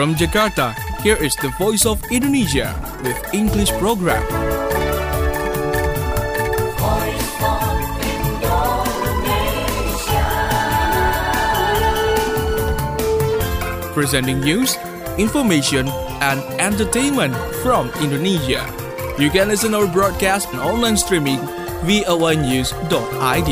From Jakarta, here is the Voice of Indonesia with English program. Voice of Indonesia. Presenting news, information, and entertainment from Indonesia. You can listen our broadcast and online streaming voanews.id.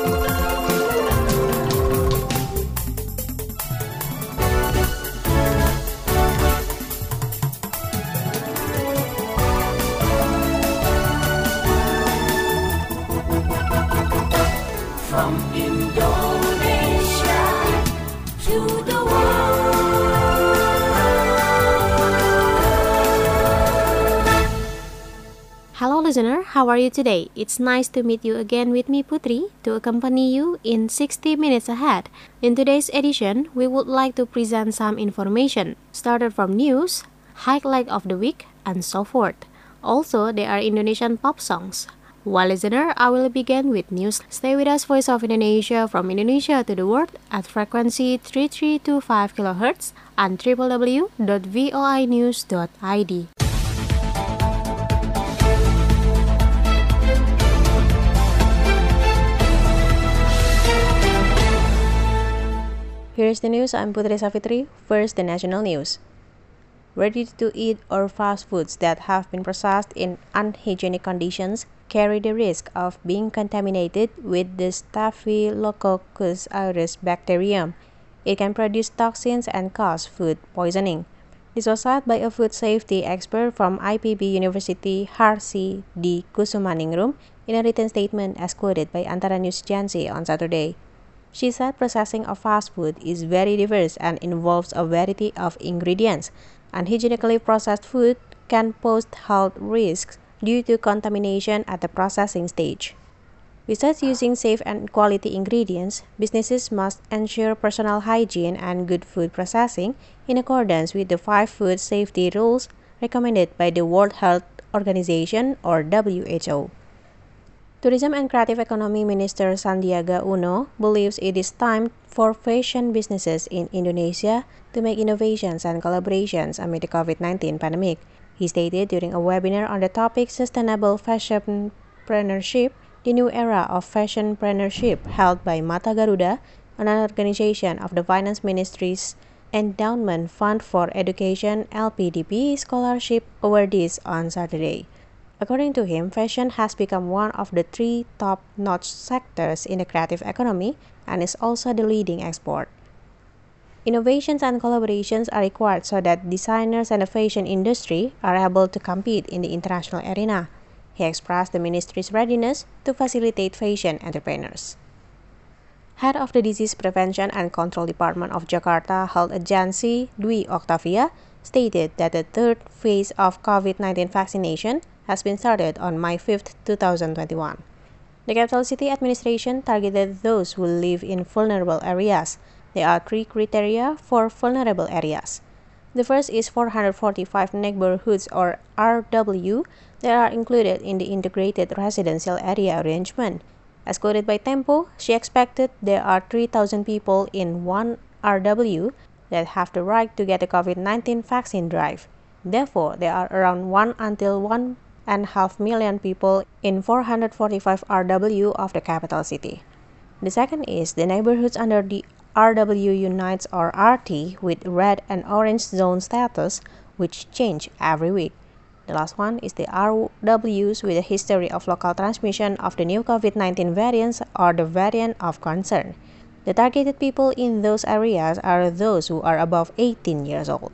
From Indonesia to the world. Hello listener, how are you today? It's nice to meet you again with me Putri to accompany you in 60 minutes ahead. In today's edition, we would like to present some information, started from news, highlight of the week, and so forth. Also, there are Indonesian pop songs. Well, listener, I will begin with news. Stay with us, Voice of Indonesia, from Indonesia to the world at frequency 3325 kHz and www.voinews.id. Here's the news. I'm Putri Savitri. First, the national news. Ready-to-eat or fast foods that have been processed in unhygienic conditions carry the risk of being contaminated with the Staphylococcus aureus bacterium. It can produce toxins and cause food poisoning. This was said by a food safety expert from IPB University, Harsi D. Kusumaningrum, in a written statement as quoted by Antara News Agency on Saturday. She said processing of fast food is very diverse and involves a variety of ingredients. Unhygienically processed food can pose health risks due to contamination at the processing stage. Besides using safe and quality ingredients, businesses must ensure personal hygiene and good food processing in accordance with the 5 food safety rules recommended by the World Health Organization or WHO. Tourism and Creative Economy Minister Sandiaga Uno believes it is time for fashion businesses in Indonesia to make innovations and collaborations amid the COVID-19 pandemic. He stated during a webinar on the topic Sustainable Fashionpreneurship, the new era of fashionpreneurship held by Mata Garuda, an organization of the Finance Ministry's Endowment Fund for Education LPDP scholarship awardees on Saturday. According to him, fashion has become one of the 3 top-notch sectors in the creative economy and is also the leading export. Innovations and collaborations are required so that designers and the fashion industry are able to compete in the international arena. He expressed the ministry's readiness to facilitate fashion entrepreneurs. Head of the Disease Prevention and Control Department of Jakarta Health Agency, Dwi Octavia, stated that the 3rd phase of COVID-19 vaccination has been started on May 5, 2021. The capital city administration targeted those who live in vulnerable areas. There are 3 criteria for vulnerable areas. The first is 445 neighborhoods or RW that are included in the Integrated Residential Area Arrangement. As quoted by Tempo, she expected there are 3,000 people in one RW that have the right to get a COVID-19 vaccine drive. Therefore, there are around 1 until 1.5 million people in 445 RW of the capital city. The second is the neighborhoods under the RW Unites or RT with red and orange zone status, which change every week. The last one is the RWs with a history of local transmission of the new COVID-19 variants or the variant of concern. The targeted people in those areas are those who are above 18 years old.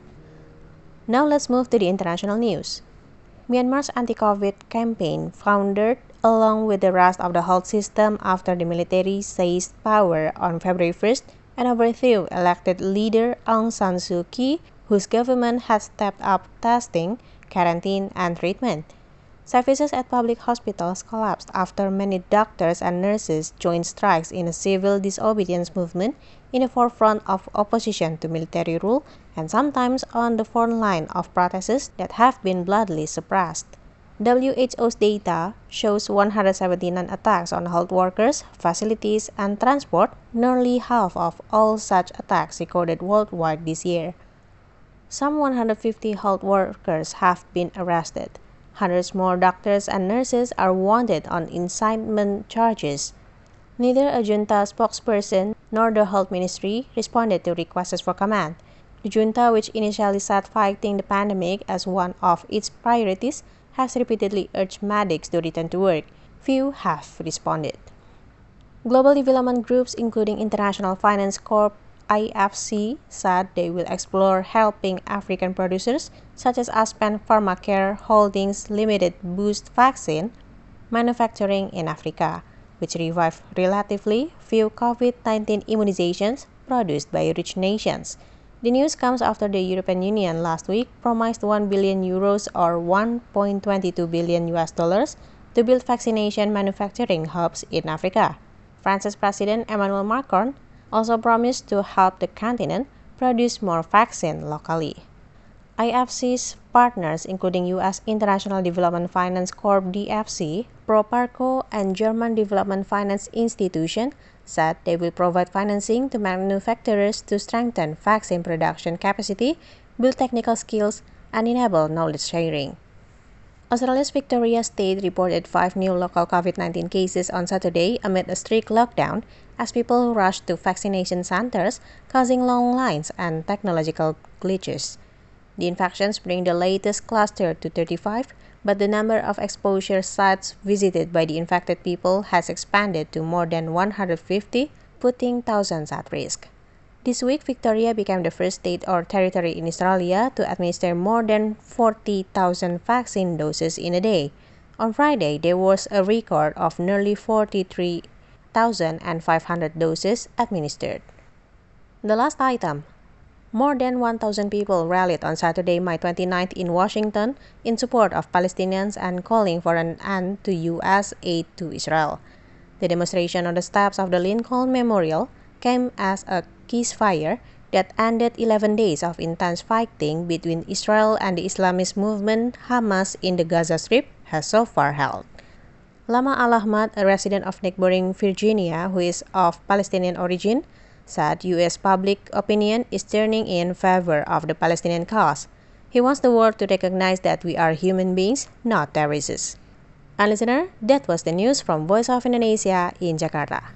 Now let's move to the international news. Myanmar's anti-COVID campaign foundered along with the rest of the health system after the military seized power on February 1st and overthrew elected leader Aung San Suu Kyi, whose government has stepped up testing, quarantine, and treatment. Services at public hospitals collapsed after many doctors and nurses joined strikes in a civil disobedience movement in the forefront of opposition to military rule and sometimes on the front line of protests that have been bloodily suppressed. WHO's data shows 179 attacks on health workers, facilities, and transport, nearly half of all such attacks recorded worldwide this year. Some 150 health workers have been arrested. Hundreds more doctors and nurses are wanted on incitement charges. Neither a junta spokesperson nor the health ministry responded to requests for comment. The junta, which initially set fighting the pandemic as one of its priorities, has repeatedly urged medics to return to work. Few have responded. Global development groups, including International Finance Corp (IFC), said they will explore helping African producers, such as Aspen Pharmacare Holdings Limited, boost vaccine manufacturing in Africa, which revived relatively few COVID-19 immunizations produced by rich nations. The news comes after the European Union last week promised 1 billion euros or $1.22 billion to build vaccination manufacturing hubs in Africa. France's President Emmanuel Macron also promised to help the continent produce more vaccine locally. IFC's partners, including U.S. International Development Finance Corp (DFC), Proparco, and German Development Finance Institution, said they will provide financing to manufacturers to strengthen vaccine production capacity, build technical skills, and enable knowledge sharing. Australia's Victoria State reported 5 new local COVID-19 cases on Saturday amid a strict lockdown as people rushed to vaccination centers, causing long lines and technological glitches. The infections bring the latest cluster to 35, but the number of exposure sites visited by the infected people has expanded to more than 150, putting thousands at risk. This week, Victoria became the first state or territory in Australia to administer more than 40,000 vaccine doses in a day. On Friday, there was a record of nearly 43,500 doses administered. The last item. More than 1,000 people rallied on Saturday, May 29th in Washington in support of Palestinians and calling for an end to U.S. aid to Israel. The demonstration on the steps of the Lincoln Memorial came as a ceasefire that ended 11 days of intense fighting between Israel and the Islamist movement Hamas in the Gaza Strip has so far held. Lama Al-Ahmad, a resident of neighboring Virginia who is of Palestinian origin, said U.S. public opinion is turning in favor of the Palestinian cause. He wants the world to recognize that we are human beings, not terrorists. And listener, that was the news from Voice of Indonesia in Jakarta.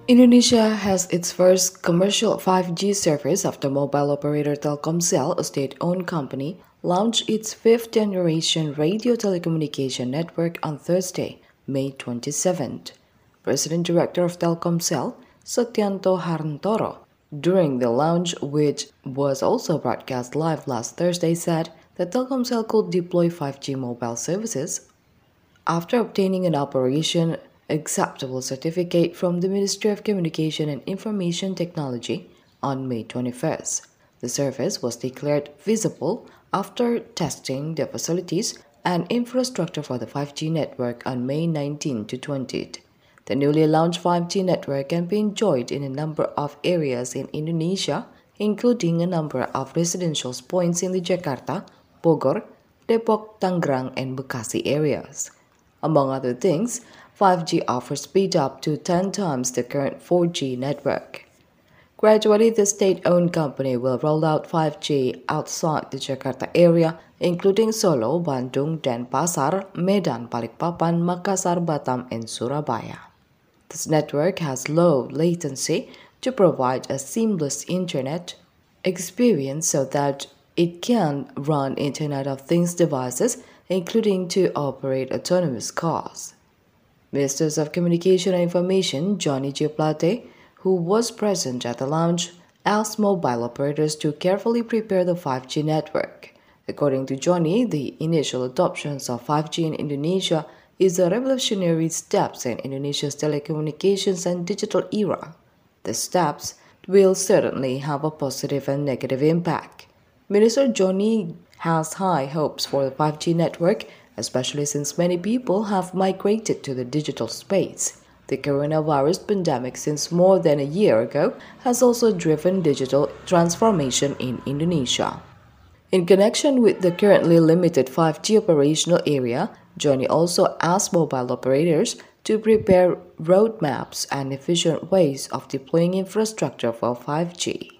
Indonesia has its first commercial 5G service after mobile operator Telkomsel, a state-owned company, launched its fifth-generation radio telecommunication network on Thursday, May 27th. President Director of Telkomsel, Setyanto Harntoro, during the launch, which was also broadcast live last Thursday, said that Telkomsel could deploy 5G mobile services after obtaining an operation acceptable certificate from the Ministry of Communication and Information Technology on May 21st. The service was declared feasible after testing the facilities and infrastructure for the 5G network on May 19 to 20th. The newly launched 5G network can be enjoyed in a number of areas in Indonesia, including a number of residential points in the Jakarta, Bogor, Depok, Tangerang, and Bekasi areas. Among other things, 5G offers speed up to 10 times the current 4G network. Gradually, the state-owned company will roll out 5G outside the Jakarta area, including Solo, Bandung, Denpasar, Medan, Balikpapan, Makassar, Batam, and Surabaya. This network has low latency to provide a seamless internet experience so that it can run Internet of Things devices, including to operate autonomous cars. Ministers of Communication and Information Johnny G. Plate, who was present at the launch, asked mobile operators to carefully prepare the 5G network. According to Johnny, the initial adoptions of 5G in Indonesia is a revolutionary step in Indonesia's telecommunications and digital era. The steps will certainly have a positive and negative impact. Minister Johnny has high hopes for the 5G network, especially since many people have migrated to the digital space. The coronavirus pandemic since more than a year ago has also driven digital transformation in Indonesia. In connection with the currently limited 5G operational area, Johnny also asked mobile operators to prepare roadmaps and efficient ways of deploying infrastructure for 5G.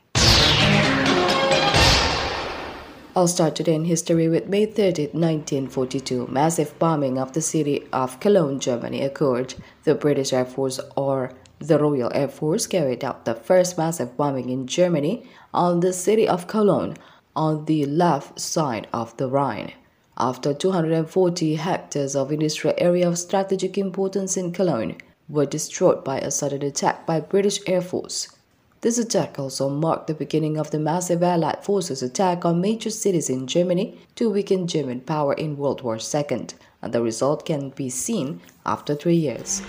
I'll start today in history with May 30, 1942. Massive bombing of the city of Cologne, Germany occurred. The British Air Force, or the Royal Air Force, carried out the first massive bombing in Germany on the city of Cologne on the left side of the Rhine. After 240 hectares of industrial area of strategic importance in Cologne were destroyed by a sudden attack by British Air Force. This attack also marked the beginning of the massive Allied forces' attack on major cities in Germany to weaken German power in World War II, and the result can be seen after 3 years.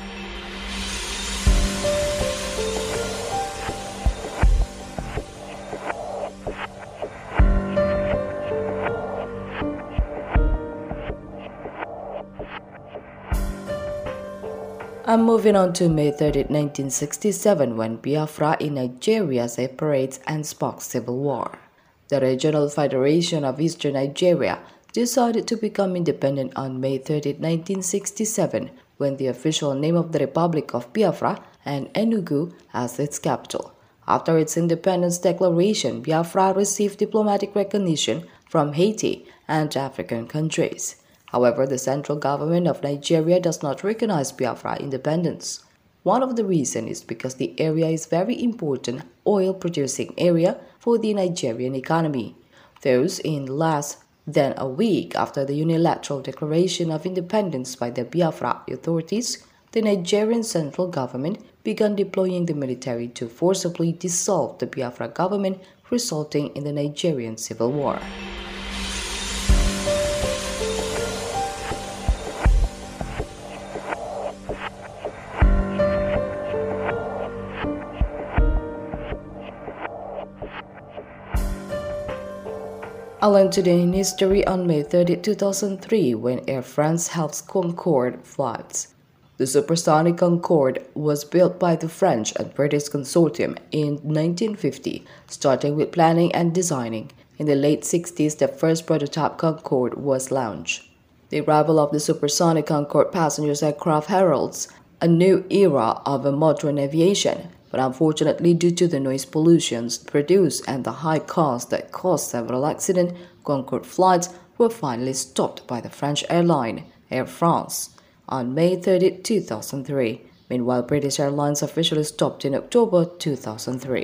I'm moving on to May 30, 1967, when Biafra in Nigeria separates and sparks civil war. The Regional Federation of Eastern Nigeria decided to become independent on May 30, 1967, when the official name of the Republic of Biafra and Enugu as its capital. After its independence declaration, Biafra received diplomatic recognition from Haiti and African countries. However, the central government of Nigeria does not recognize Biafra independence. One of the reasons is because the area is very important oil-producing area for the Nigerian economy. Thus, in less than a week after the unilateral declaration of independence by the Biafra authorities, the Nigerian central government began deploying the military to forcibly dissolve the Biafra government, resulting in the Nigerian Civil War. I'll end today in history on May 30, 2003, when Air France held Concorde flights. The supersonic Concorde was built by the French and British consortium in 1950, starting with planning and designing. In the late 60s, the first prototype Concorde was launched. The arrival of the supersonic Concorde passengers aircraft heralds a new era of modern aviation. But unfortunately, due to the noise pollution produced and the high cost that caused several accidents, Concorde flights were finally stopped by the French airline Air France on May 30, 2003. Meanwhile, British Airlines officially stopped in October 2003.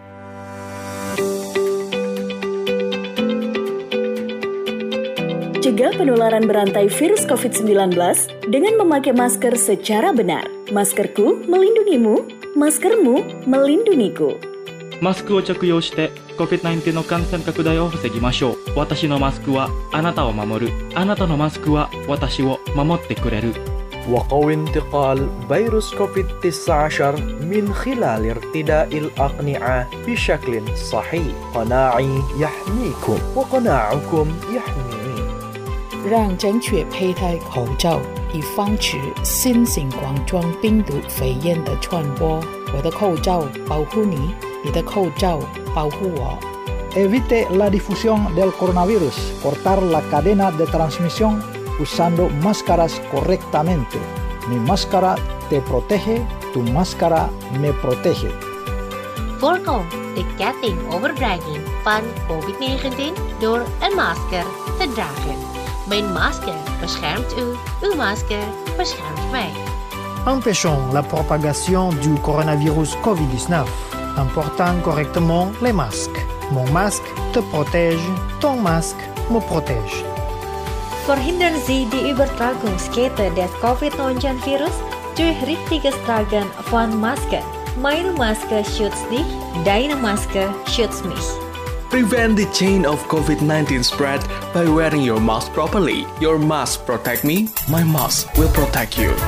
Cegah penularan berantai virus COVID-19 dengan memakai masker secara benar. Maskerku melindungimu, maskermu melindungiku. マスクを着用して COVID-19 の感染拡大を防ぎましょう。私のマスクはあなたを守る。あなたのマスクは私を守ってくれる。 وقوي انتقال فيروس كوفيد-19 من خلال ارتداء الأقنعة بشكل صحيح. قناعي يحميكم وقناعكم يحميني. 让正确佩戴口罩，以防止新型冠状病毒肺炎的传播。我的口罩保护你，你的口罩保护我。 Evite la difusión del coronavirus. Cortar la cadena de transmisión usando máscaras correctamente. Mi máscara te protege, tu máscara me protege. Voorkom de ketting overdraging van COVID-19 door een masker te dragen. Mijn masker beschermt u, uw masker beschermt mij. Empêchons la propagation du coronavirus COVID-19 en portant correctement les masques. Mon masque te protège, ton masque me protège. Verhindern Sie die Übertragungskette des Covid-19-Virus durch richtiges Tragen von Masken. Meine Maske schützt dich, deine Maske schützt mich. Prevent the chain of COVID-19 spread by wearing your mask properly. Your mask protect me, my mask will protect you.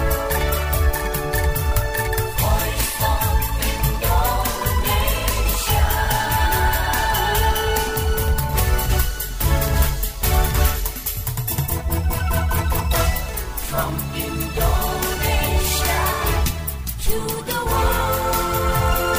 From Indonesia to the world.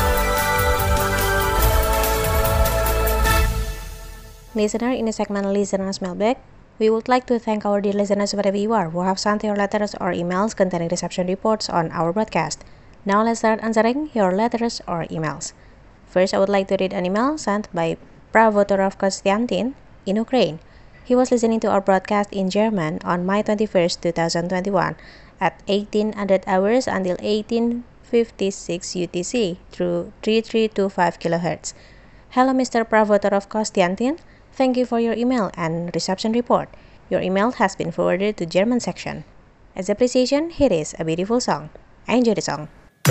Listener, in the segment Listeners Mailbag, we would like to thank our dear listeners wherever you are who have sent your letters or emails containing reception reports on our broadcast. Now let's start answering your letters or emails. First, I would like to read an email sent by Pravotorov Konstantin in Ukraine. He was listening to our broadcast in German on May 21st, 2021 at 1800 hours until 1856 UTC through 3325 kHz. Hello, Mr. Pravotorov Konstantin. Thank you for your email and reception report. Your email has been forwarded to German section. As appreciation, here is a beautiful song. Enjoy the song.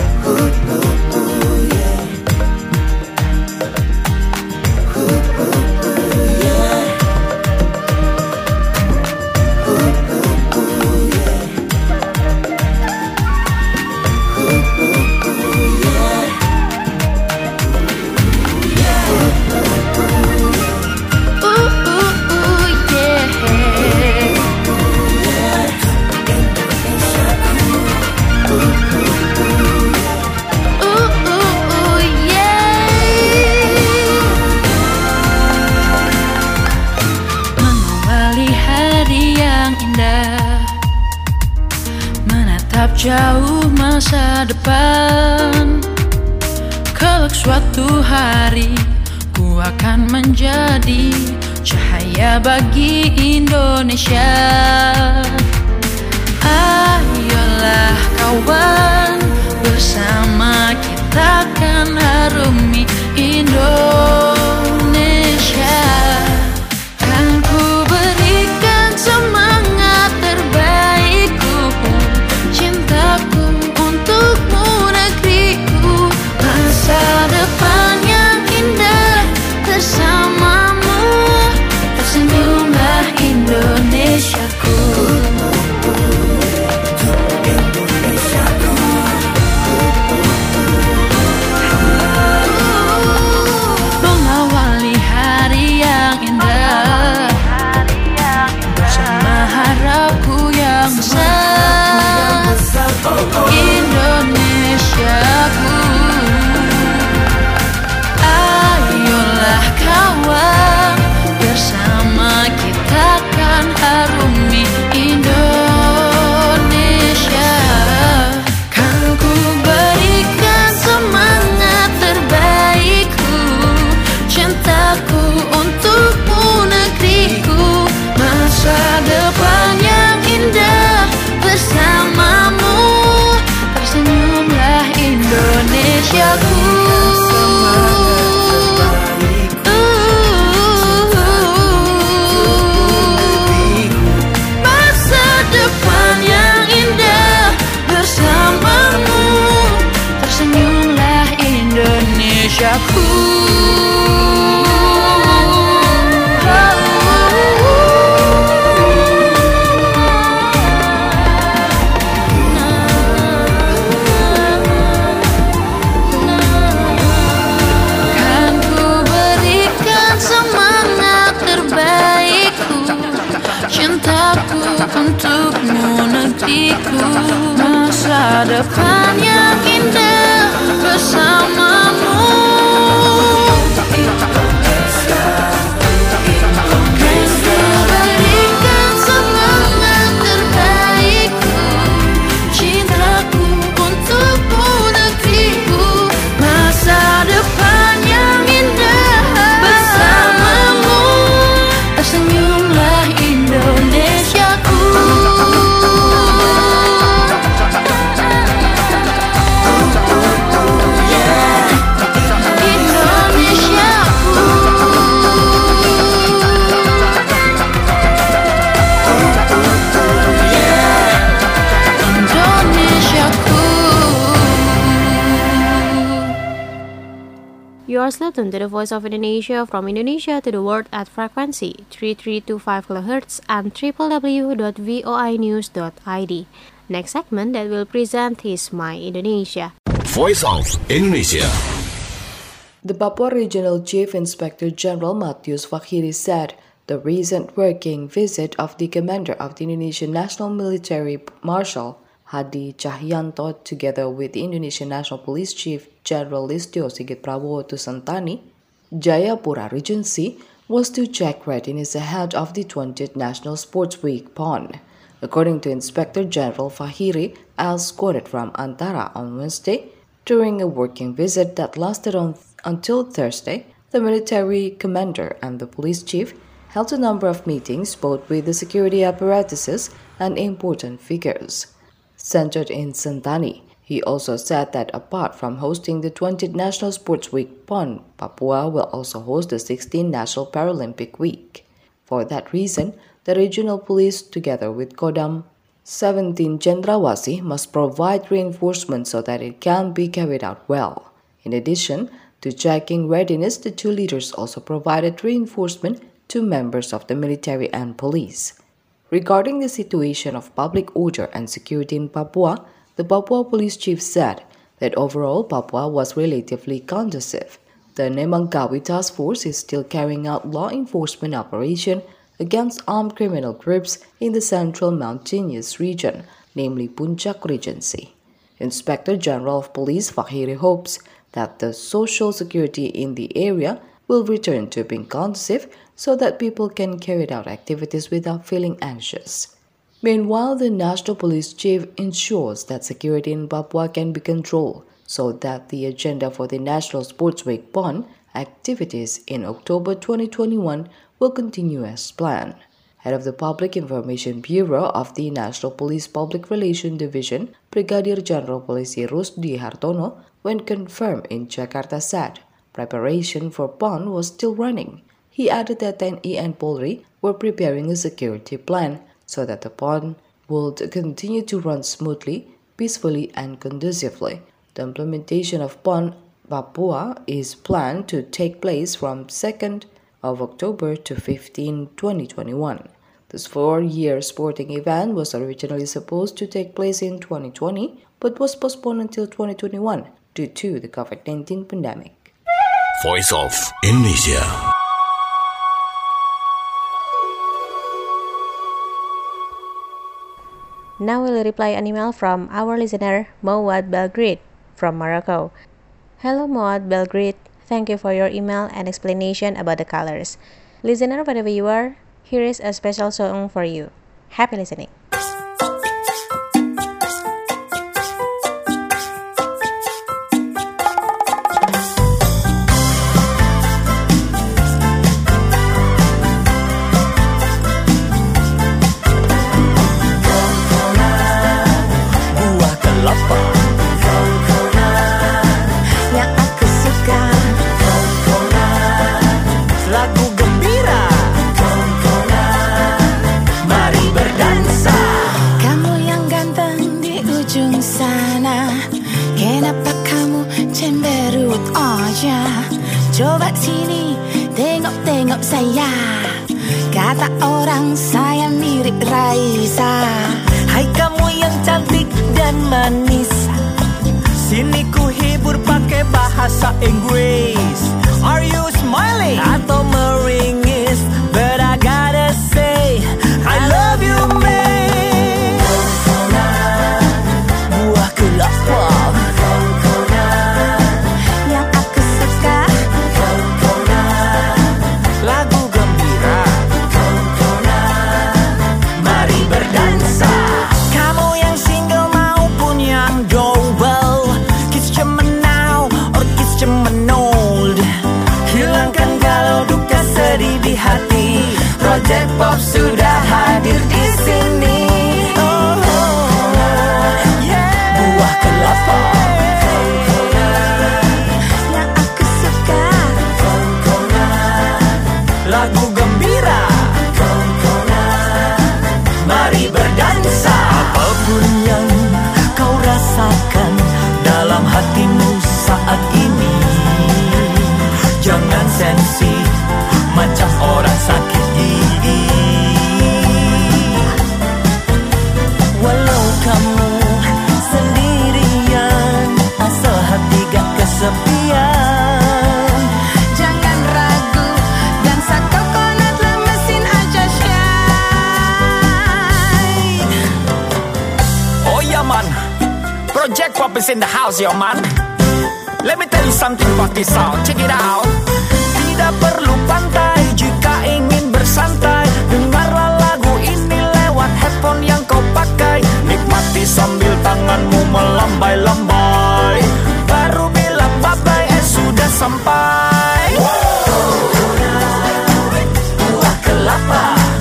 Jauh masa depan, kelak suatu hari ku akan menjadi cahaya bagi Indonesia. Ayolah kawan, bersama kita akan harumi Indonesia. Kan ku berikan semangat terbaikku, cintaku untukmu negeriku, masa depan yang indah bersamamu, tersenyumlah Indonesiaku. untukmu negeriku. Masa depan yang indah bersamamu. Berikan semangat terbaikku, cintaku untukmu negeriku. Masa depan yang indah bersamamu. Senyumlah Indonesiaku. You are still tuned to the Voice of Indonesia from Indonesia to the world at frequency 3325 kHz and www.voinews.id. Next segment that will present is My Indonesia. Voice of Indonesia. The Papua Regional Chief Inspector General Matius Fakhiri said the recent working visit of the commander of the Indonesian National Military Marshal Hadi Cahyanto together with the Indonesian National Police Chief General Listio Sigit Prabowo to Sentani, Jayapura Regency, was to check readiness ahead of the 20th National Sports Week PON. According to Inspector General Fakhiri, as quoted from Antara on Wednesday, during a working visit that lasted until Thursday, the military commander and the police chief held a number of meetings both with the security apparatuses and important figures. Centered in Sentani, he also said that apart from hosting the 20th National Sports Week PON, Papua will also host the 16th National Paralympic Week. For that reason, the regional police, together with Kodam 17 Cendrawasih, must provide reinforcement so that it can be carried out well. In addition to checking readiness, the two leaders also provided reinforcement to members of the military and police. Regarding the situation of public order and security in Papua, the Papua Police Chief said that overall Papua was relatively conducive. The Nemangkawi Task Force is still carrying out law enforcement operation against armed criminal groups in the central mountainous region, namely Puncak Regency. Inspector General of Police Fakhiri hopes that the social security in the area will return to being conducive so that people can carry out activities without feeling anxious. Meanwhile, the National Police Chief ensures that security in Papua can be controlled so that the agenda for the National Sports Week PON activities in October 2021 will continue as planned. Head of the Public Information Bureau of the National Police Public Relations Division, Brigadier General Polisi Rusdi Hartono, when confirmed in Jakarta, said preparation for PON was still running. He added that TNI and Polri were preparing a security plan so that the PON would continue to run smoothly, peacefully, and conducively. The implementation of PON Papua is planned to take place from 2nd of October to 15, 2021. This 4-year sporting event was originally supposed to take place in 2020 but was postponed until 2021 due to the COVID-19 pandemic. Voice of Indonesia. Now we'll reply an email from our listener, Mouad Belgrade from Morocco. Hello Mouad Belgrade, thank you for your email and explanation about the colors. Listener, wherever you are, here is a special song for you. Happy listening. Coba sini, tengok-tengok saya. Kata orang saya mirip Raisa. Hai kamu yang cantik dan manis, sini ku hibur pakai bahasa Inggris. Are you smiling atau meringis? But I gotta say I love you, man. Project Pop sudah hadir di sini. Buah kelapa yang aku suka, lagu gembira, mari berdansa. Apapun yang kau rasakan dalam hatimu saat ini, jangan sensi macam orang sakit gigi. Walau kamu sendirian, asal hati gak kesepian, jangan ragu, dansa coconutlah mesin aja shine. Oh yeah man, Project Pop is in the house yo man. Let me tell you something about this sound, check it out. Tidak perlu pantai jika ingin bersantai, dengarlah lagu ini lewat headphone yang kau pakai. Nikmati sambil tanganmu melambai-lambai, baru bilang bye-bye, sudah sampai. Buah kelapa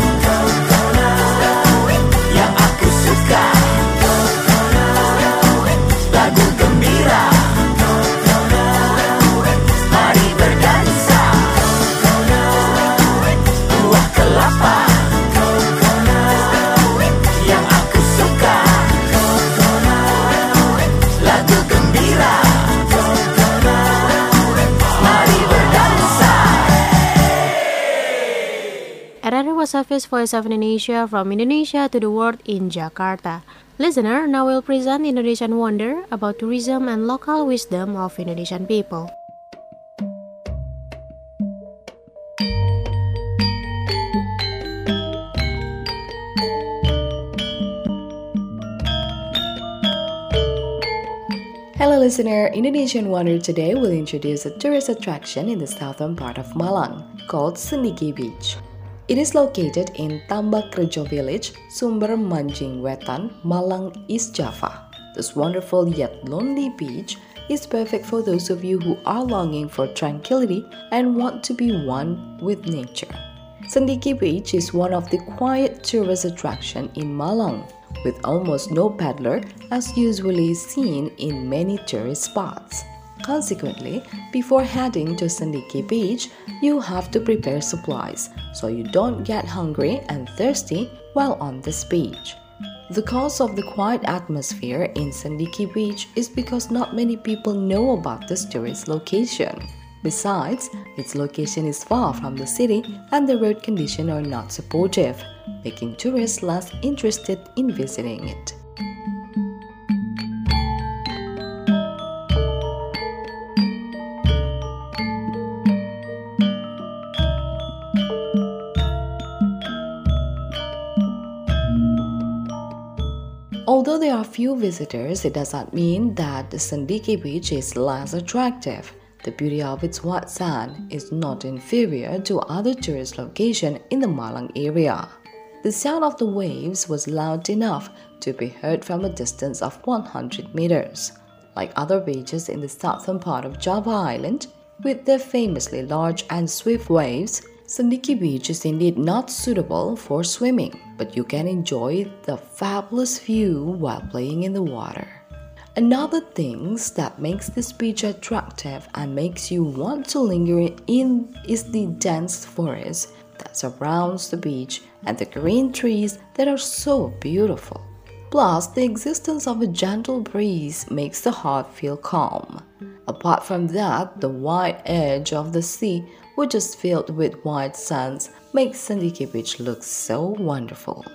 yang aku suka, lagu gembira, mari berdansa. Buah kelapa yang aku suka, lagu gembira, mari berdansa. That was Hafiz, Voice of Indonesia, from Indonesia to the world in Jakarta. Listener, now we'll present Indonesian Wonder about tourism and local wisdom of Indonesian people. Hello listener, Indonesian Wonder today will introduce a tourist attraction in the southern part of Malang called Sendiki Beach. It is located in Tambak Rejo Village, Sumber Manjing Wetan, Malang, East Java. This wonderful yet lonely beach is perfect for those of you who are longing for tranquility and want to be one with nature. Sendiki Beach is one of the quiet tourist attraction in Malang, with almost no paddler as usually seen in many tourist spots. Consequently, before heading to Sendiki Beach, you have to prepare supplies so you don't get hungry and thirsty while on this beach. The cause of the quiet atmosphere in Sendiki Beach is because not many people know about this tourist location. Besides, its location is far from the city and the road conditions are not supportive, making tourists less interested in visiting it. Although there are few visitors, it does not mean that the Sendiki Beach is less attractive. The beauty of its white sand is not inferior to other tourist locations in the Malang area. The sound of the waves was loud enough to be heard from a distance of 100 meters. Like other beaches in the southern part of Java Island, with their famously large and swift waves, Sendiki Beach is indeed not suitable for swimming, but you can enjoy the fabulous view while playing in the water. Another thing that makes this beach attractive and makes you want to linger in is the dense forest that surrounds the beach and the green trees that are so beautiful. Plus, the existence of a gentle breeze makes the heart feel calm. Apart from that, the wide edge of the sea, which is filled with white sands, makes Sendiki Beach look so wonderful.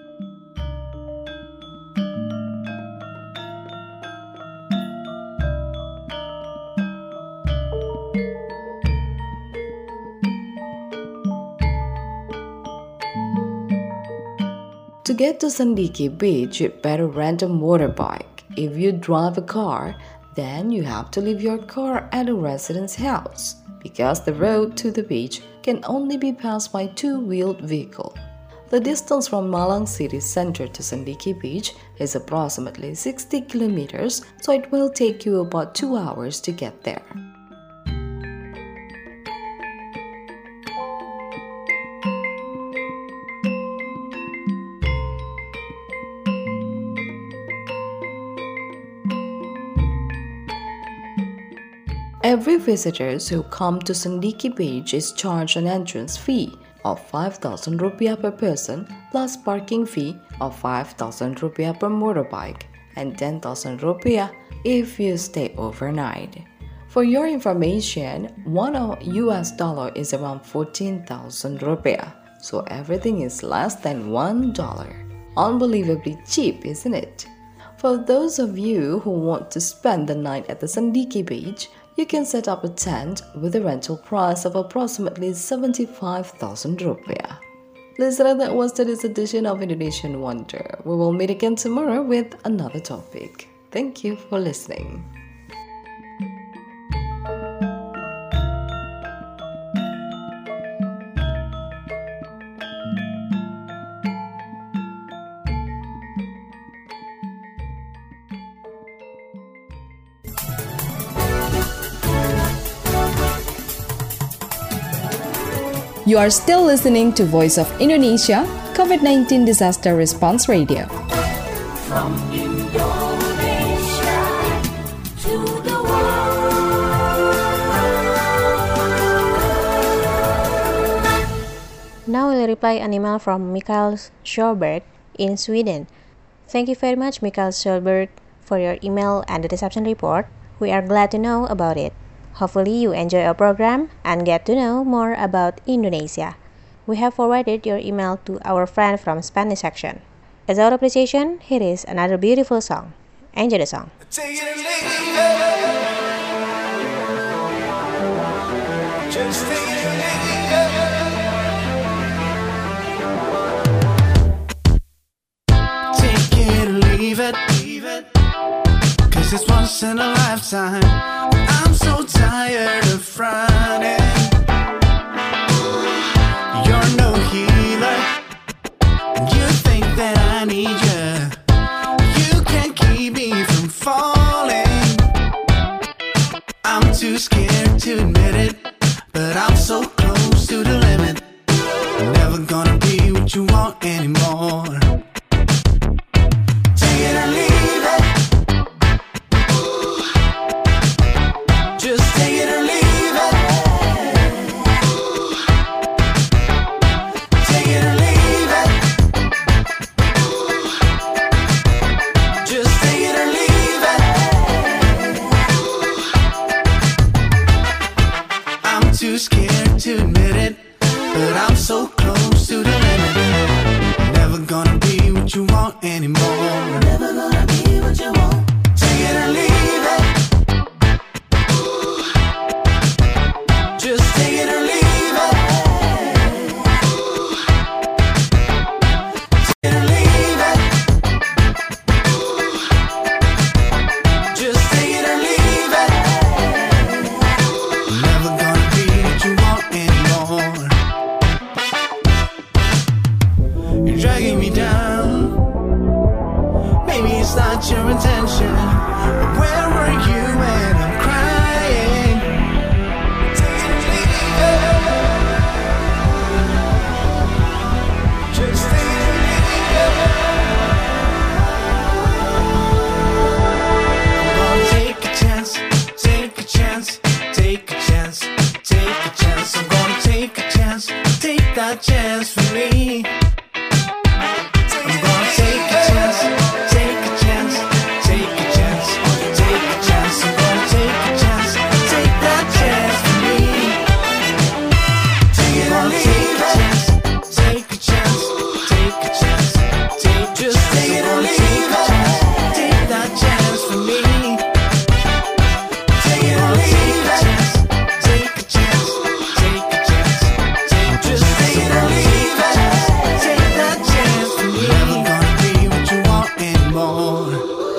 To get to Sendiki Beach, you'd better rent a motorbike. If you drive a car, then you have to leave your car at a resident's house, because the road to the beach can only be passed by two-wheeled vehicle. The distance from Malang city center to Sendiki Beach is approximately 60 kilometers, so it will take you about 2 hours to get there. Every visitor who come to Sandiki Beach is charged an entrance fee of 5,000 rupiah per person plus parking fee of 5,000 rupiah per motorbike and 10,000 rupiah if you stay overnight. For your information, $1 is around 14,000 rupiah, so everything is less than $1. Unbelievably cheap, isn't it? For those of you who want to spend the night at the Sandiki Beach, you can set up a tent with a rental price of approximately 75,000 rupiah. Listener, that was today's edition of Indonesian Wonder. We will meet again tomorrow with another topic. Thank you for listening. You are still listening to Voice of Indonesia, COVID-19 Disaster Response Radio. From Indonesia to the world. Now we'll reply an email from Mikael Sjöberg in Sweden. Thank you very much, Mikael Sjöberg, for your email and the reception report. We are glad to know about it. Hopefully you enjoy our program and get to know more about Indonesia. We have forwarded your email to our friend from Spanish section. As our appreciation, here is another beautiful song. Enjoy the song. Take it or leave it. Just take it or leave it. Take it or leave it. 'Cause it's once in a lifetime. I'm so tired of fronting. You're no healer. You think that I need you. You can't keep me from falling. I'm too scared to admit it, but I'm so close to the limit. Never gonna be what you want anymore. Take it or leave it. Just take it or leave it. Take it or leave it. Just take it or leave it. I'm too scared to admit it, but I'm so close to the limit. Never gonna be what you want anymore. Never gonna be what you want. Take it or leave it. Just take it or leave it. Take it or leave it. Just take it or leave it. Never gonna be what you want anymore. You're dragging me down. Maybe it's not your intention, but where were you when I'm crying? Take it or leave it. Just take it or leave it. I'm gonna take a chance, take a chance, take a chance, take a chance. I'm gonna take a chance, take that chance for me. I'm gonna take a chance, take a chance, take a chance, take a chance. I'm gonna take a chance, take that chance for me. Take it or leave it. Take a chance, take a chance, just take it or leave it. Take that chance for me. Take it or leave it. Take a chance, take a chance, just take it or leave it. Take that chance for me. Never gonna be what you want anymore.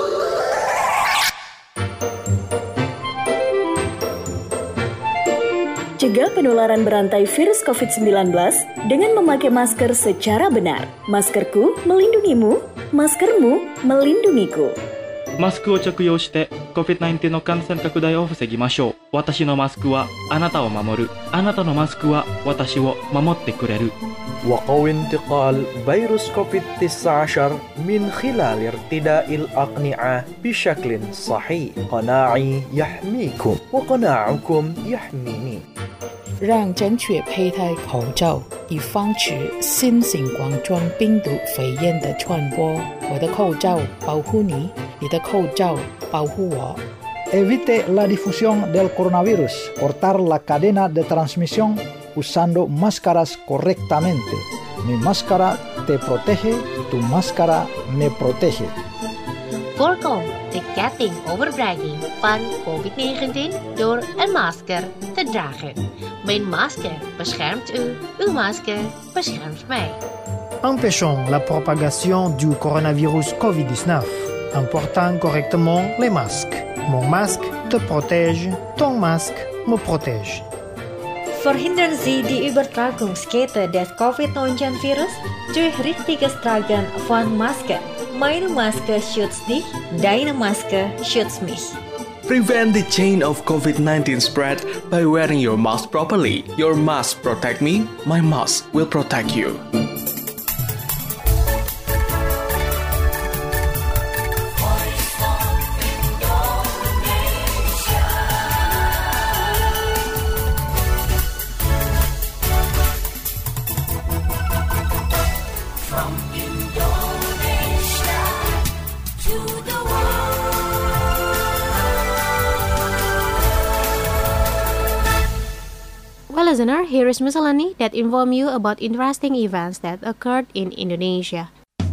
Cegah penularan berantai virus COVID-19 dengan memakai masker secara benar. Maskerku melindungimu, maskermu melindungiku. マスクを着用して COVID-19 の感染拡大を防ぎましょう。私のマスクはあなたを守る。あなたのマスクは私を守ってくれる。 وقوي انتقال فيروس كوفيد 19 من خلال ارتداء الأقنعة بشكل صحيح. قناعي يحميكم وقناعكم يحميني. 让正确佩戴口罩，以防止新型冠状病毒肺炎的传播。我的口罩保护你，你的口罩保护我。 Evite la difusión del coronavirus. Cortar la cadena de transmisión usando máscaras correctamente. Mi máscara te protege, tu máscara me protege. Voorkom de ketting overdraging van COVID-19 door een masker te dragen. Mijn masker beschermt u, uw masker beschermt mij. Empêchons la propagation du coronavirus COVID-19 en portant correctement les masques. Mon masque te protège, ton masque me protège. Verhindern Sie die Übertragungskette des Covid-19-Virus durch richtiges Tragen von Masken. Meine Maske schützt dich, deine Maske schützt mich. Prevent the chain of COVID-19 spread by wearing your mask properly. Your mask protect me, my mask will protect you. Well, listener, here is miscellany that inform you about interesting events that occurred in Indonesia.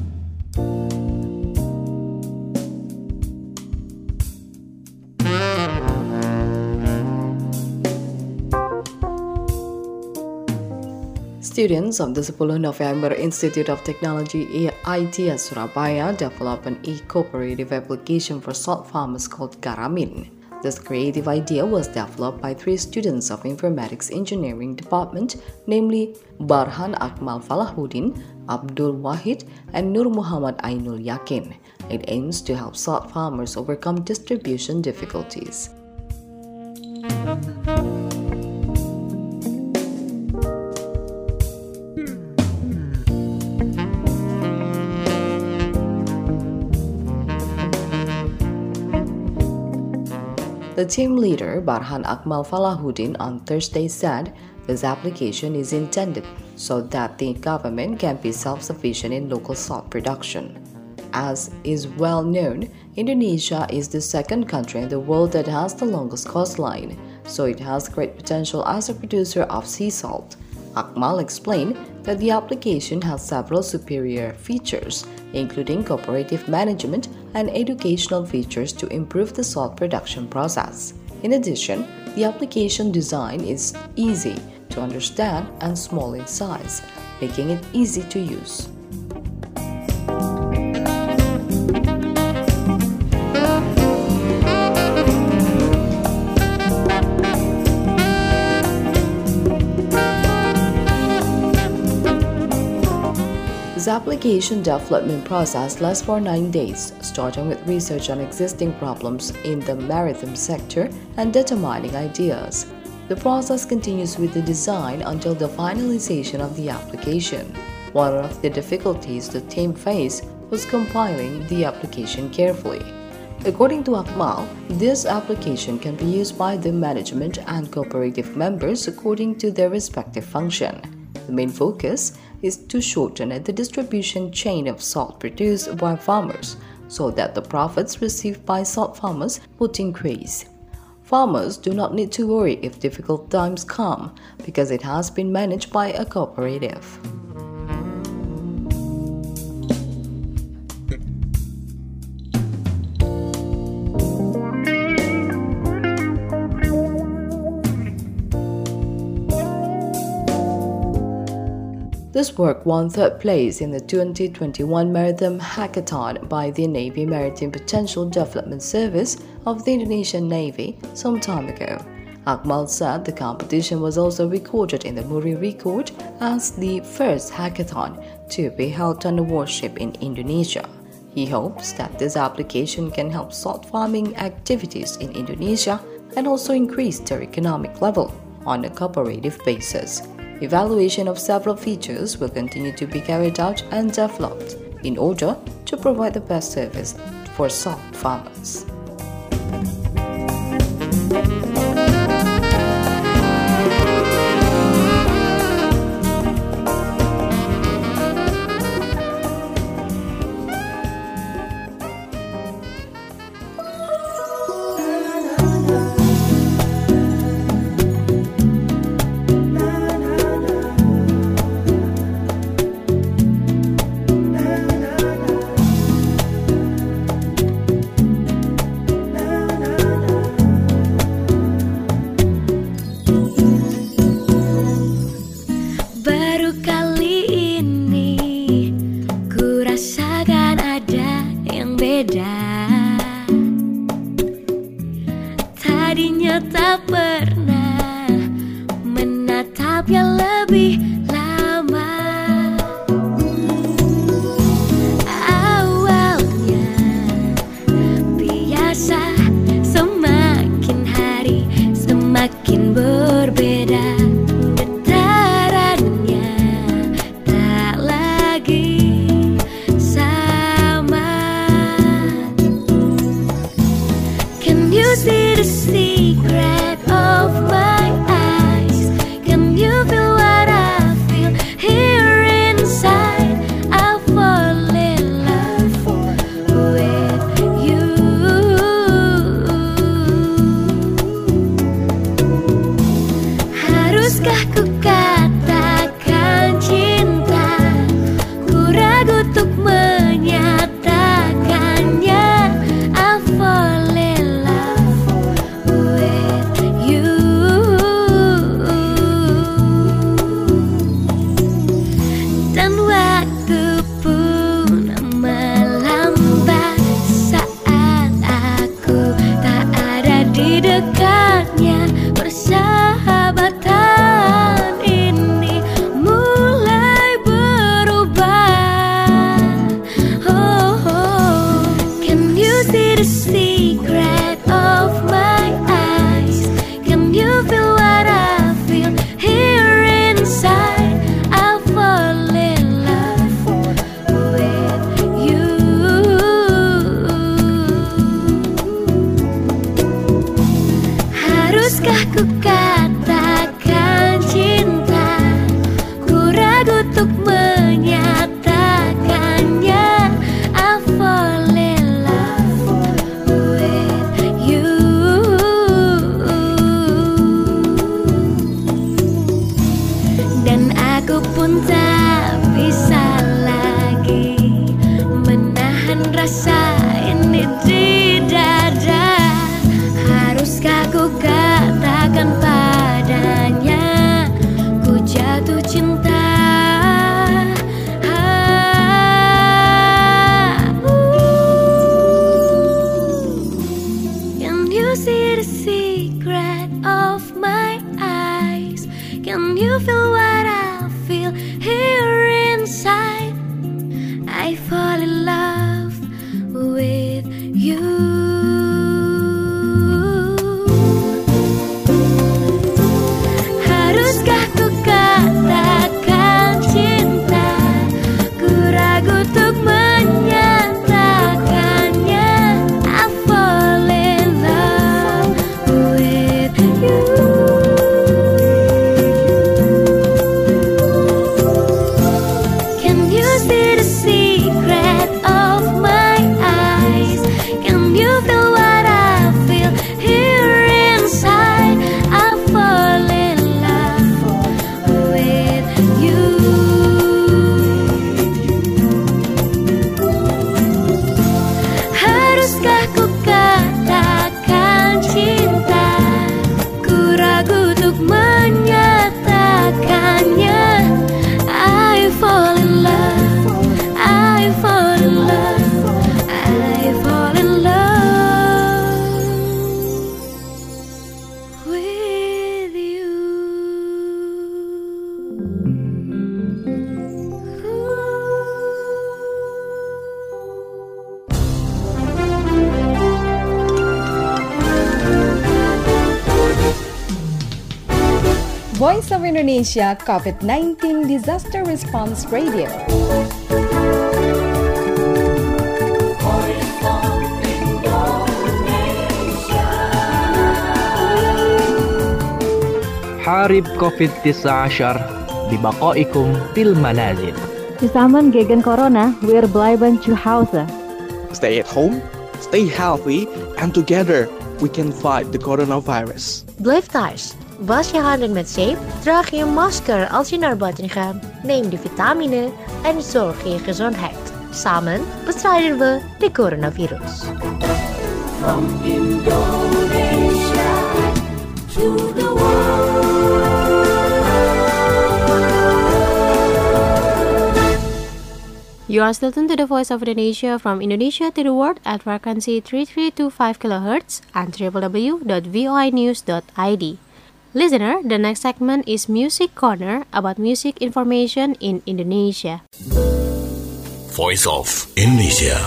Students of the 10 November Institute of Technology ITS Surabaya developed an e-cooperative application for salt farmers called Garamin. This creative idea was developed by 3 students of Informatics Engineering Department, namely Barhan Akmal Falahuddin, Abdul Wahid, and Nur Muhammad Ainul Yakin. It aims to help salt farmers overcome distribution difficulties. The team leader, Barhan Akmal Falahuddin, on Thursday said this application is intended so that the government can be self-sufficient in local salt production. As is well known, Indonesia is the second country in the world that has the longest coastline, so it has great potential as a producer of sea salt. Akmal explained that the application has several superior features, including cooperative management and educational features to improve the salt production process. In addition, the application design is easy to understand and small in size, making it easy to use. This application development process lasts for 9 days, starting with research on existing problems in the maritime sector and determining ideas. The process continues with the design until the finalization of the application. One of the difficulties the team faced was compiling the application carefully. According to Akmal, this application can be used by the management and cooperative members according to their respective function. The main focus is to shorten the distribution chain of salt produced by farmers so that the profits received by salt farmers would increase. Farmers do not need to worry if difficult times come because it has been managed by a cooperative. This work won 3rd place in the 2021 Maritime Hackathon by the Navy Maritime Potential Development Service of the Indonesian Navy some time ago. Akmal said the competition was also recorded in the Muri Record as the first hackathon to be held on a warship in Indonesia. He hopes that this application can help salt farming activities in Indonesia and also increase their economic level on a cooperative basis. Evaluation of several features will continue to be carried out and developed in order to provide the best service for salt farmers. Tadinya tak pernah menatapnya lebih lama. Awalnya biasa, semakin hari semakin berbeda. Getarannya tak lagi sama. Can you see the secret of my eyes? Can you feel what I feel here inside? I fall in love with you. Haruskah ku katakan cinta? Ku ragu untuk menyatakannya. I fall in love with you. Dan waktu pun melambat saat aku tak ada di dekatnya. Persahabatan ini mulai berubah. Oh, oh. Can you see the secret of my eyes? Can you feel what I feel here inside? I fall in love with you. Haruskah ku katakan cinta? Ku ragu untuk menyatakannya. I fall in love with you. Dan aku pun tak bisa lagi menahan rasa ini di dada. Haruskah ku katakan padanya, ku jatuh cinta. Can you see the secret of my eyes? Can you feel what I feel here inside? I fall in love with you. Haruskah ku katakan cinta? Ku ragu untuk menyatakannya. I fall in love with you. Can you see the secret of my eyes? Can you feel what I feel here inside? I fall in love with you. Haruskah ku katakan cinta? Ku ragu untuk menyatakannya. I fall in love, I fall in love. Voice of Indonesia COVID-19 Disaster Response Radio. حارب COVID-19 ببقائكم في المنازل. Zusammen gegen Corona, wir bleiben zu Hause. Stay at home, stay healthy, and together we can fight the coronavirus. Blijf thuis. Was je handen met zeep, draag je een masker als je naar buiten gaat. Neem de vitamine en zorg voor je gezondheid. Samen bestrijden we de coronavirus. From Indonesia to the world. You are still tuned to the Voice of Indonesia from Indonesia to the world at frequency 3325 kHz and www.voinews.id. Listener, the next segment is Music Corner about music information in Indonesia. Voice of Indonesia.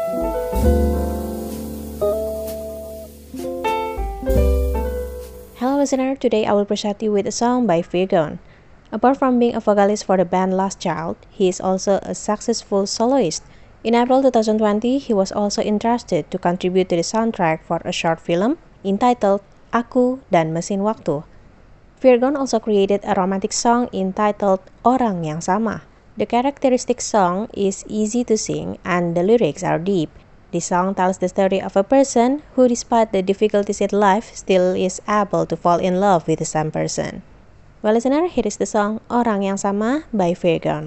Hello listener, today I will present you with a song by Virgon. Apart from being a vocalist for the band Last Child, he is also a successful soloist. In April 2020, he was also interested to contribute to the soundtrack for a short film entitled Aku dan Mesin Waktu. Virgon also created a romantic song entitled Orang Yang Sama. The characteristic song is easy to sing and the lyrics are deep. The song tells the story of a person who, despite the difficulties in life, still is able to fall in love with the same person. Well, listener, here is the song Orang Yang Sama by Virgon.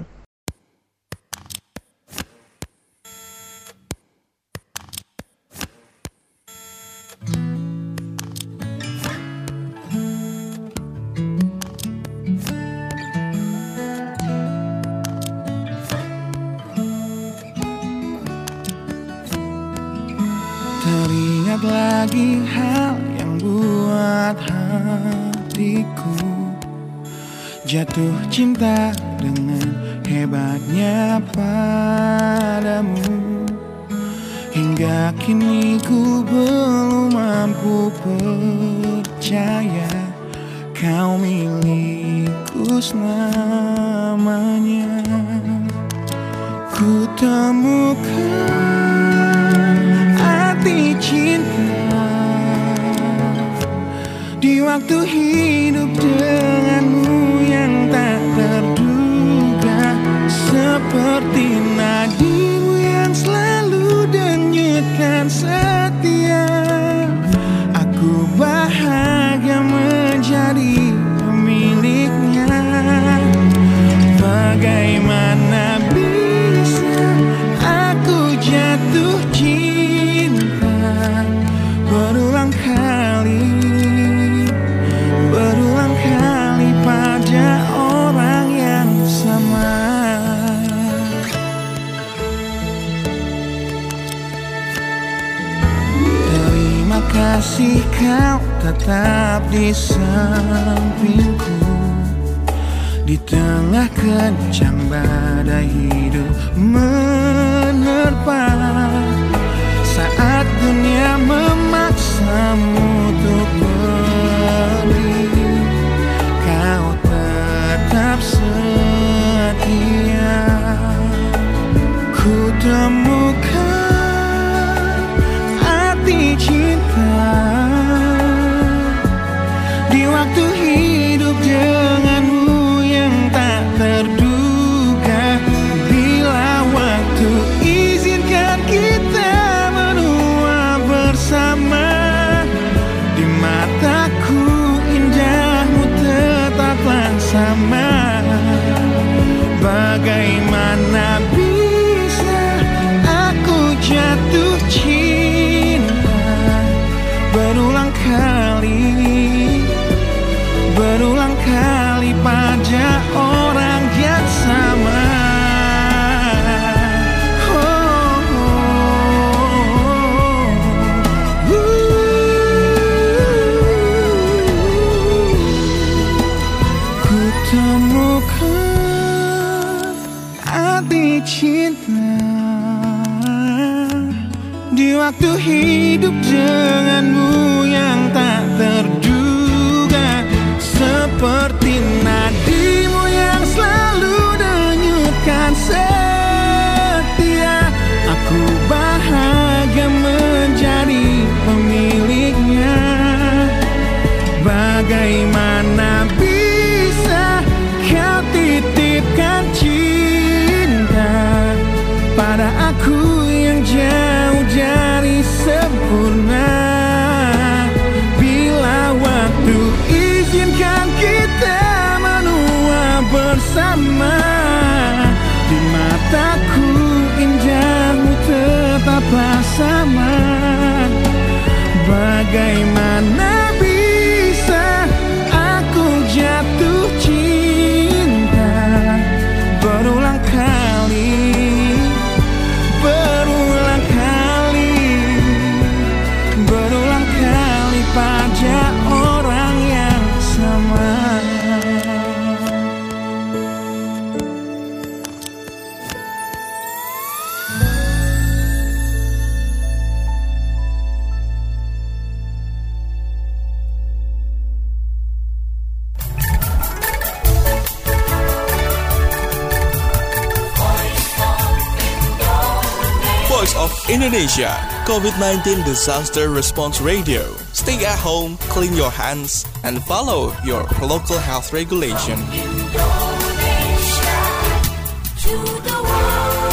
Teringat lagi hal yang buat hatiku jatuh cinta dengan hebatnya padamu. Hingga kini ku belum mampu percaya kau milikku selamanya. Ku temukan arti cinta di waktu hidup denganmu yang tak terduga, seperti nadimu yang selalu denyutkan setia. Aku bahagia menjadi pemiliknya. Bagaimana bisa aku jatuh cinta berulang kali pada orang yang sama. Terima kasih kau tetap di sampingku di tengah kencang badai hidup menerpa. Saat dunia memaksamu untuk pergi, kau tetap setia. Ku temukan arti cinta di waktu hidup denganmu yang tak terduga. Bila waktu izinkan kita menua bersama, di mataku indahmu tetaplah sama. Bagaimana bisa aku jatuh cinta berulang kali pada orang yang sama. Ku temukan arti cinta di waktu hidup denganmu yang tak terduga, seperti Bagaimana bisa aku jatuh cinta berulang kali pada orang yang sama. Voice of Indonesia, COVID-19 Disaster Response Radio. Stay at home, clean your hands, and follow your local health regulation. Indonesia to the world.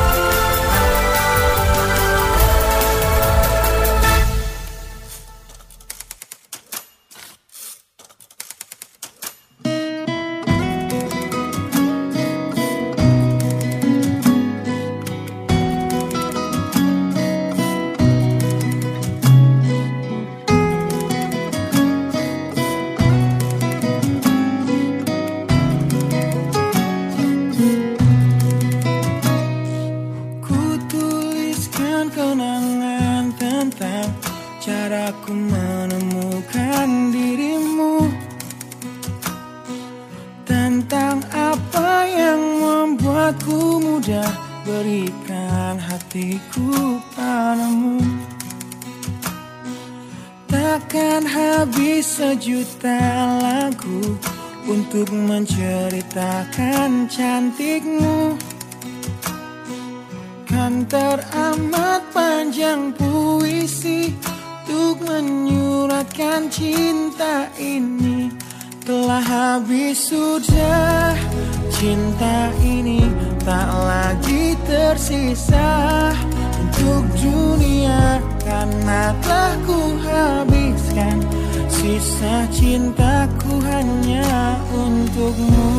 Caraku menemukan dirimu, tentang apa yang membuatku mudah berikan hatiku padamu. Takkan habis sejuta lagu untuk menceritakan cantikmu. Kan teramat panjang puisi untuk menyuratkan cinta ini. Telah habis sudah cinta ini, tak lagi tersisa untuk dunia, karena telah ku habiskan sisa cintaku hanya untukmu.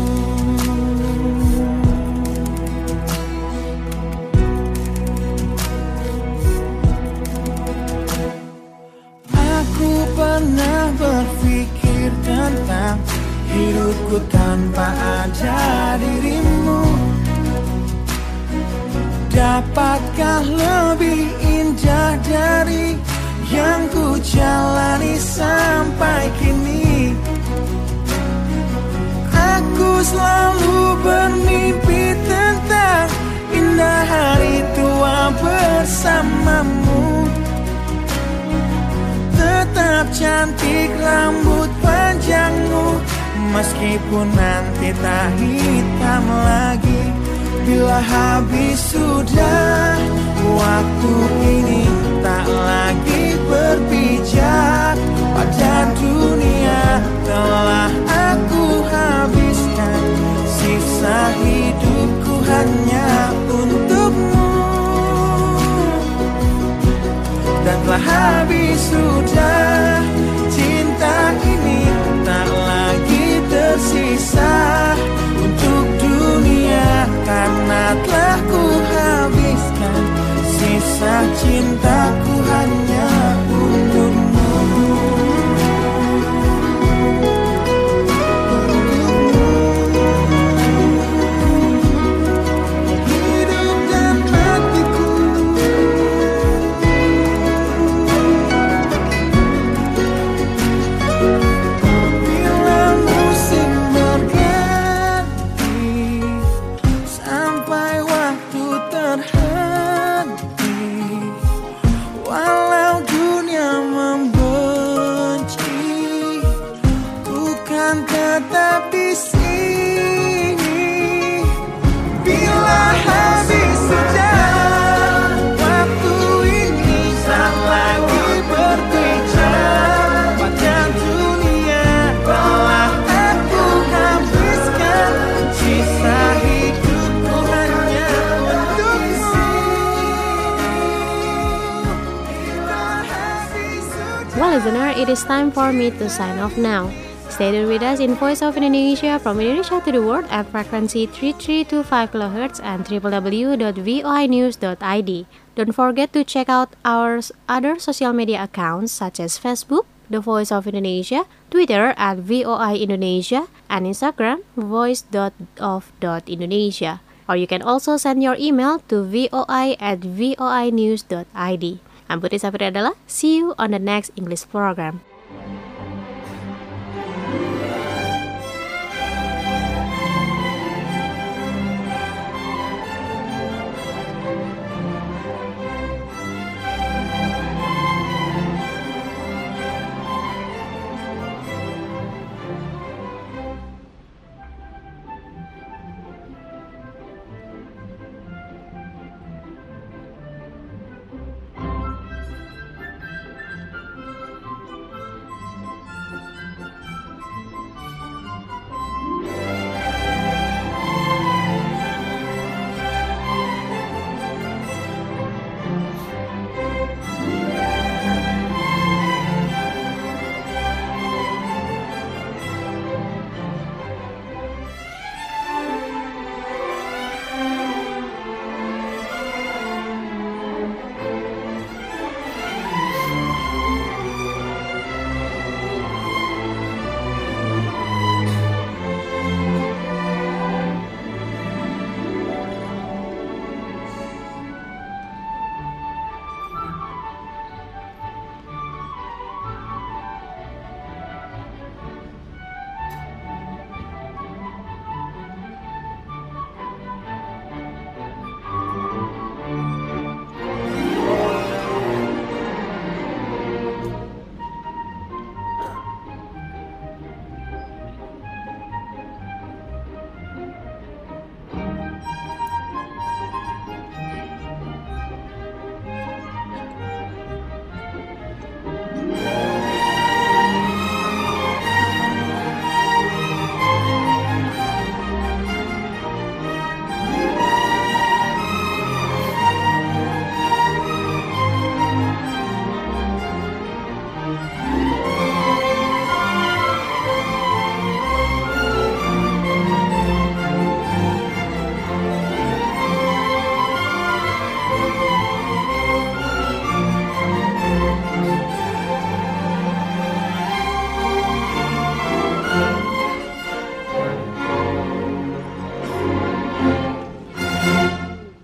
Aku pernah berpikir tentang hidupku tanpa ada dirimu. Dapatkah lebih indah dari yang ku jalani sampai kini? Aku selalu bermimpi tentang indah hari tua bersamamu. Tetap cantik rambut panjangmu, meskipun nanti tak hitam lagi. Bila habis sudah waktu ini, tak lagi berpijak pada dunia. Telah aku habiskan sisa hidupku hanya untukmu. Dan telah habis sudah cinta ini, tak lagi tersisa untuk dunia, karena telah ku habiskan sisa cintaku hanya untukmu. Tetap di sini. Bila habis sudah waktu ini, tak lagi berpijak pada dunia. Telah aku habiskan sisa hidupku hanya untukmu. Well, listener, it is time for me to sign off now. Stay tuned with us in Voice of Indonesia from Indonesia to the world at frequency 3325 kHz and www.voinews.id. Don't forget to check out our other social media accounts such as Facebook, The Voice of Indonesia, Twitter at VOI Indonesia, and Instagram, voice.of.indonesia. Or you can also send your email to voi@voinews.id. I'm Putri Safri Adela. See you on the next English program.